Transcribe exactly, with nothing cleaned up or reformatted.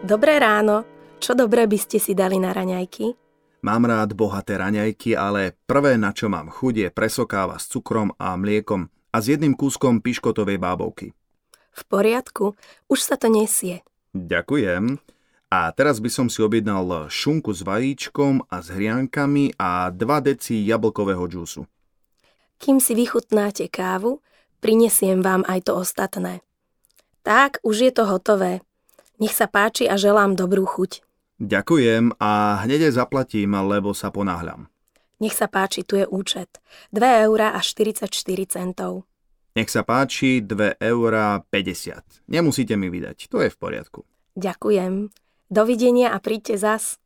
Dobré ráno. Čo dobré by ste si dali na raňajky? Mám rád bohaté raňajky, ale prvé, na čo mám chuť, je presokáva s cukrom a mliekom a s jedným kúskom piškotovej bábovky. V poriadku, už sa to nesie. Ďakujem. A teraz by som si objednal šunku s vajíčkom a s hriankami a dva deci jablkového džúsu. Kým si vychutnáte kávu, prinesiem vám aj to ostatné. Tak, už je to hotové. Nech sa páči a želám dobrú chuť. Ďakujem a hneď aj zaplatím, lebo sa ponáhľam. Nech sa páči, tu je účet. dve eurá a štyridsaťštyri centov. Nech sa páči, dve eurá päťdesiat. Nemusíte mi vydať, to je v poriadku. Ďakujem. Dovidenia a príďte zas.